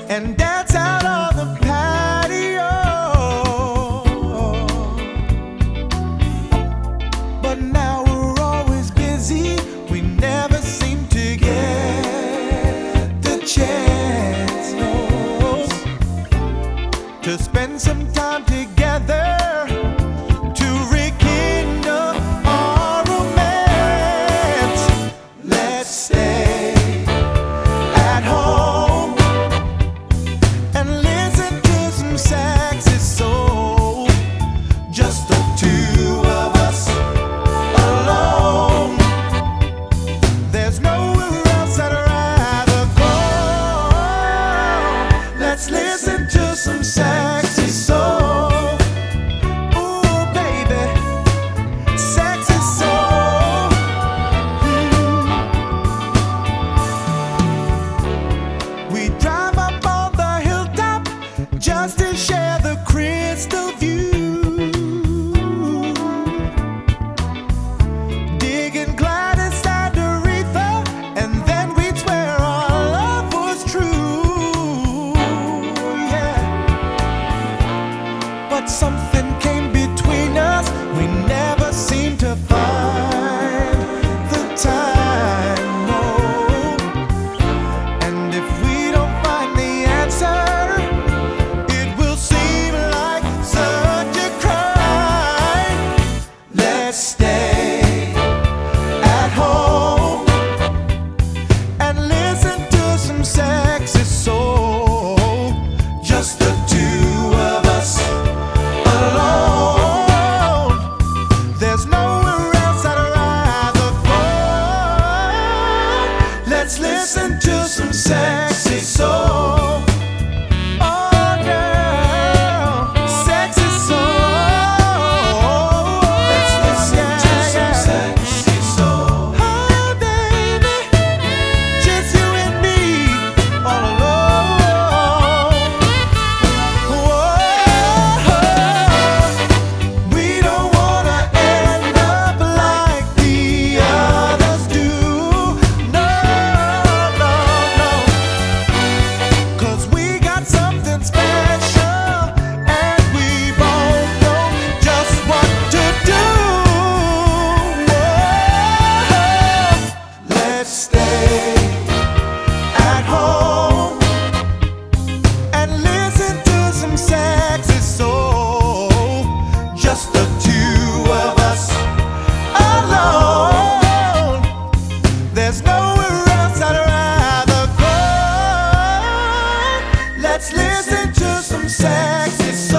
and dance out on the patio. But now we're always busy, we never seem to get the chance, no, to spend some time together. Listen to some sexy soul. Ooh, baby, sexy soul. We drive up on the hilltop just to share the crystal view. Digging Gladys and Aretha, and then we'd swear our love was true. But something came between us, we never seemed to find the time, no. And if we don't find the answer, it will seem like such a crime. Let's stay at home and listen to some sexy soul. Just the two of us alone. There's nowhere else I'd rather go. Let's listen to some sexy soul. Oh, girl, sexy soul. Let's listen to some sexy soul. Oh, baby, just you and me all alone. Whoa. We don't wanna end up like the others do. No, no, no. 'Cause we got something special, and we both know just what to do. Whoa. Let's stay at home and listen to some sexy soul. Just the two of us alone. There's nowhere else I'd rather go. Let's listen to some sexy soul.